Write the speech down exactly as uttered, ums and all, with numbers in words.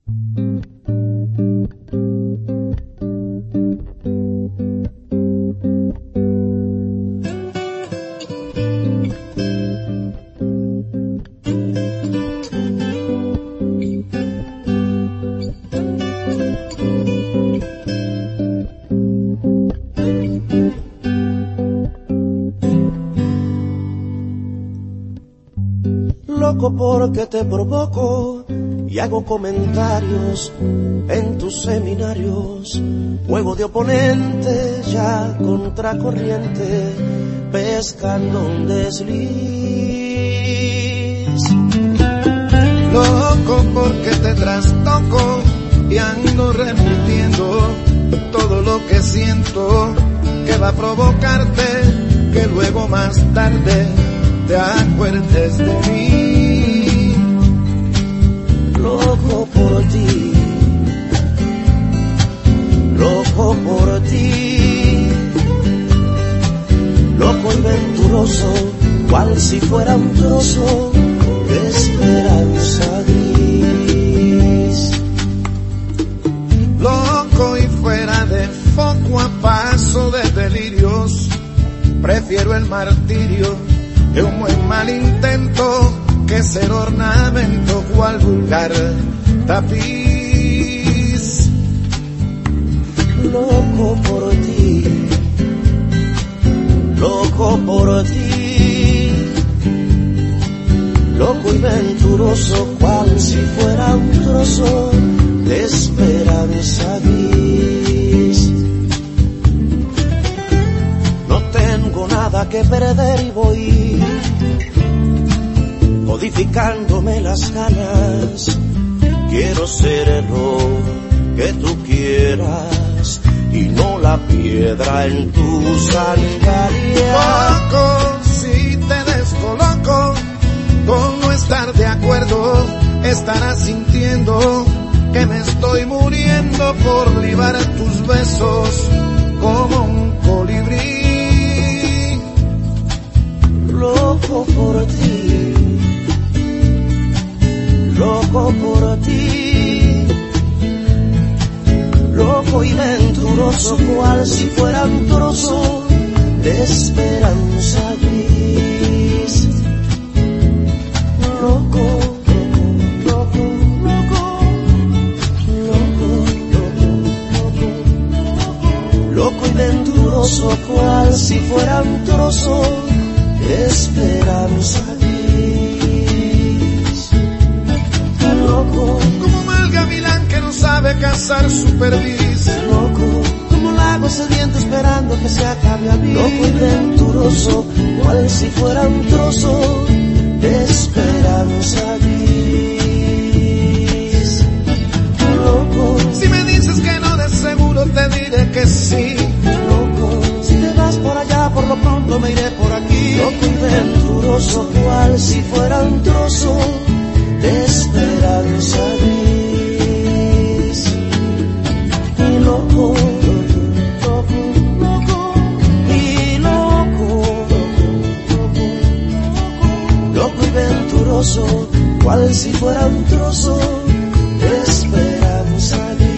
Porque te provoco y hago comentarios en tus seminarios, juego de oponente ya contracorriente, pescando un desliz. Loco porque te trastoco y ando repitiendo todo lo que siento, que va a provocarte que luego más tarde te acuerdes de mí. Loco por ti, loco por ti, loco y venturoso, cual si fuera un trozo de esperanza gris. Loco y fuera de foco a paso de delirios, prefiero el martirio de un buen mal intento que ser ornamento cual vulgar tapiz. Loco por ti, loco por ti, loco y venturoso cual si fuera un trozo de esperanza gris. No tengo nada que perder y voy modificándome las ganas. Quiero ser lo que tú quieras y no la piedra en tu sandalias. Loco, si te descoloco con no estar de acuerdo, estarás sintiendo que me estoy muriendo por libar tus besos como un colibrí. Loco por ti, loco por ti, loco y venturoso cual si fuera un trozo de esperanza gris. Loco, loco, loco, loco, loco, loco, loco y venturoso cual si fuera un trozo de esperanza gris. Loco, como mal gavilán que no sabe cazar su perdiz. Loco, como lago sediento esperando que se acabe a mí. Loco y venturoso, cual si fuera un trozo de esperanza gris. Loco, si me dices que no, de seguro te diré que sí. Loco, si te vas por allá, por lo pronto me iré por aquí. Loco y venturoso, cual si fuera un trozo de esperanza gris. Y loco, loco, loco, y loco, loco, loco y venturoso, cual si fuera un trozo de esperanza gris.